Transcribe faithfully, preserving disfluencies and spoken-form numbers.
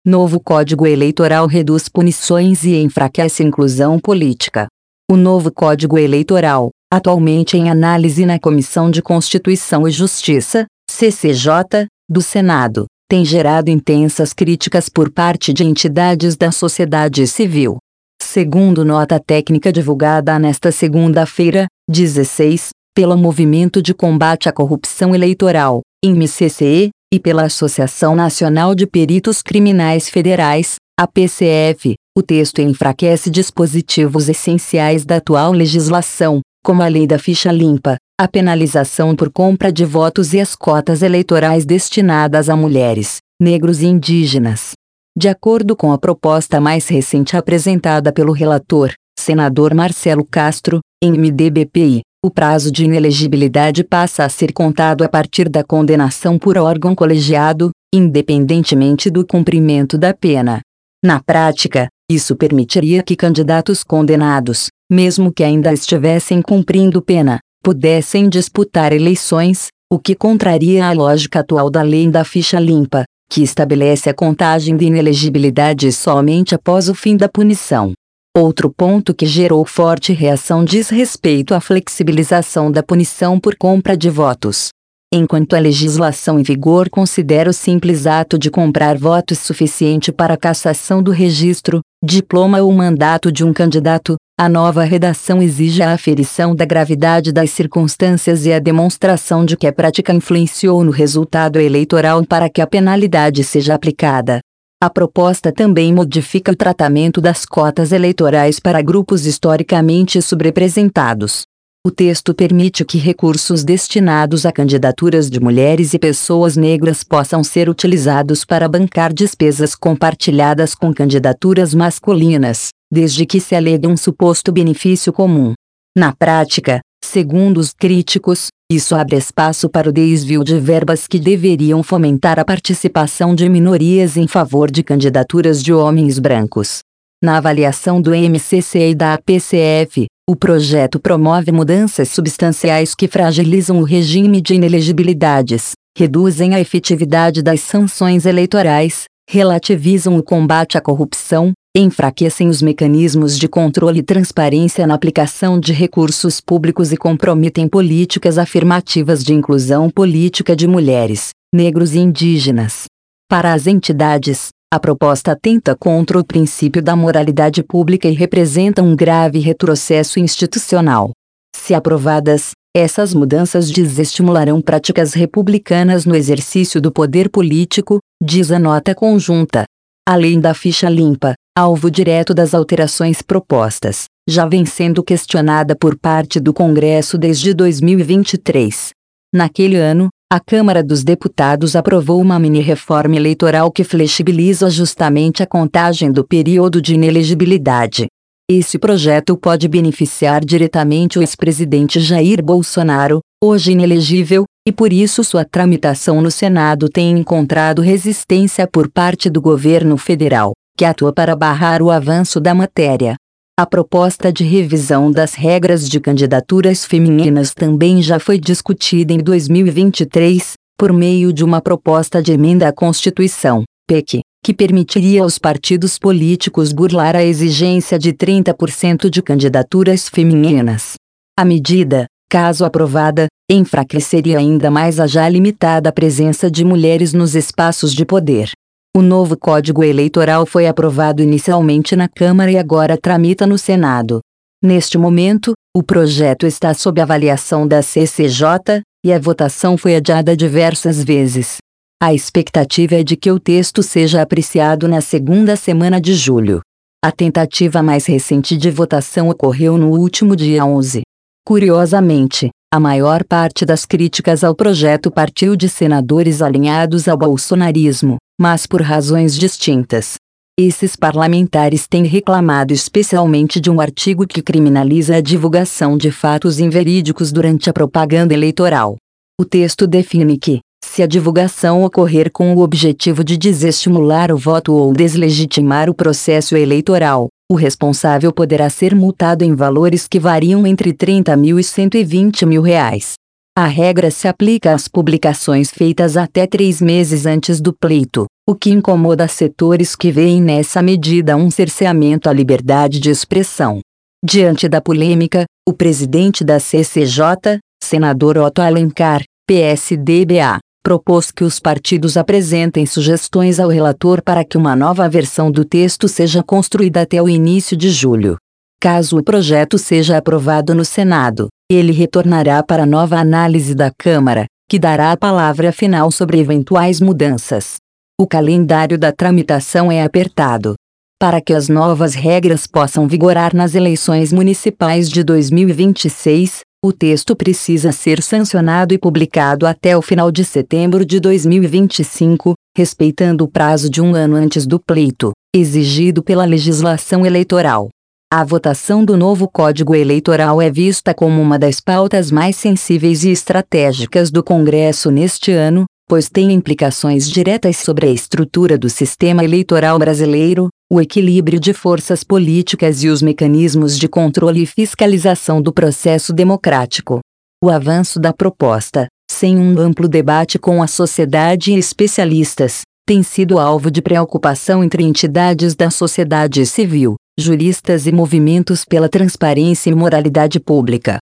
Novo Código Eleitoral reduz punições e enfraquece a inclusão política. O novo Código Eleitoral, atualmente em análise na Comissão de Constituição e Justiça, C C J, do Senado, tem gerado intensas críticas por parte de entidades da sociedade civil. Segundo nota técnica divulgada nesta segunda-feira, dezesseis, pelo Movimento de Combate à Corrupção Eleitoral, I M C C E, e pela Associação Nacional de Peritos Criminais Federais, A P C F, o texto enfraquece dispositivos essenciais da atual legislação, como a Lei da Ficha Limpa, a penalização por compra de votos e as cotas eleitorais destinadas a mulheres, negros e indígenas. De acordo com a proposta mais recente apresentada pelo relator, senador Marcelo Castro, em M D B P I, o prazo de inelegibilidade passa a ser contado a partir da condenação por órgão colegiado, independentemente do cumprimento da pena. Na prática, isso permitiria que candidatos condenados, mesmo que ainda estivessem cumprindo pena, pudessem disputar eleições, o que contraria a lógica atual da Lei da Ficha Limpa, que estabelece a contagem de inelegibilidade somente após o fim da punição. Outro ponto que gerou forte reação diz respeito à flexibilização da punição por compra de votos. Enquanto a legislação em vigor considera o simples ato de comprar votos suficiente para a cassação do registro, diploma ou mandato de um candidato, a nova redação exige a aferição da gravidade das circunstâncias e a demonstração de que a prática influenciou no resultado eleitoral para que a penalidade seja aplicada. A proposta também modifica o tratamento das cotas eleitorais para grupos historicamente subrepresentados. O texto permite que recursos destinados a candidaturas de mulheres e pessoas negras possam ser utilizados para bancar despesas compartilhadas com candidaturas masculinas, desde que se alegue um suposto benefício comum. Na prática, segundo os críticos, isso abre espaço para o desvio de verbas que deveriam fomentar a participação de minorias em favor de candidaturas de homens brancos. Na avaliação do M C C E e da A P C F, o projeto promove mudanças substanciais que fragilizam o regime de inelegibilidades, reduzem a efetividade das sanções eleitorais, relativizam o combate à corrupção, enfraquecem os mecanismos de controle e transparência na aplicação de recursos públicos e comprometem políticas afirmativas de inclusão política de mulheres, negros e indígenas. Para as entidades, a proposta atenta contra o princípio da moralidade pública e representa um grave retrocesso institucional. Se aprovadas, essas mudanças desestimularão práticas republicanas no exercício do poder político, diz a nota conjunta. Além da ficha limpa, alvo direto das alterações propostas, já vem sendo questionada por parte do Congresso desde dois mil e vinte e três. Naquele ano, a Câmara dos Deputados aprovou uma mini-reforma eleitoral que flexibiliza justamente a contagem do período de inelegibilidade. Esse projeto pode beneficiar diretamente o ex-presidente Jair Bolsonaro, hoje inelegível, e por isso sua tramitação no Senado tem encontrado resistência por parte do governo federal, que atua para barrar o avanço da matéria. A proposta de revisão das regras de candidaturas femininas também já foi discutida em dois mil e vinte e três, por meio de uma proposta de emenda à Constituição, P E C, que permitiria aos partidos políticos burlar a exigência de trinta por cento de candidaturas femininas. A medida, caso aprovada, enfraqueceria ainda mais a já limitada presença de mulheres nos espaços de poder. O novo Código Eleitoral foi aprovado inicialmente na Câmara e agora tramita no Senado. Neste momento, o projeto está sob avaliação da C C J, e a votação foi adiada diversas vezes. A expectativa é de que o texto seja apreciado na segunda semana de julho. A tentativa mais recente de votação ocorreu no último dia onze. Curiosamente, a maior parte das críticas ao projeto partiu de senadores alinhados ao bolsonarismo, mas por razões distintas. Esses parlamentares têm reclamado especialmente de um artigo que criminaliza a divulgação de fatos inverídicos durante a propaganda eleitoral. O texto define que, se a divulgação ocorrer com o objetivo de desestimular o voto ou deslegitimar o processo eleitoral, o responsável poderá ser multado em valores que variam entre trinta mil e cento e vinte mil reais. A regra se aplica às publicações feitas até três meses antes do pleito, o que incomoda setores que veem nessa medida um cerceamento à liberdade de expressão. Diante da polêmica, o presidente da C C J, senador Otto Alencar, P S D B A, propôs que os partidos apresentem sugestões ao relator para que uma nova versão do texto seja construída até o início de julho. Caso o projeto seja aprovado no Senado, ele retornará para nova análise da Câmara, que dará a palavra final sobre eventuais mudanças. O calendário da tramitação é apertado. Para que as novas regras possam vigorar nas eleições municipais de dois mil e vinte e seis, o texto precisa ser sancionado e publicado até o final de setembro de dois mil e vinte e cinco, respeitando o prazo de um ano antes do pleito, exigido pela legislação eleitoral. A votação do novo Código Eleitoral é vista como uma das pautas mais sensíveis e estratégicas do Congresso neste ano, pois tem implicações diretas sobre a estrutura do sistema eleitoral brasileiro, o equilíbrio de forças políticas e os mecanismos de controle e fiscalização do processo democrático. O avanço da proposta, sem um amplo debate com a sociedade e especialistas, tem sido alvo de preocupação entre entidades da sociedade civil, juristas e movimentos pela transparência e moralidade pública.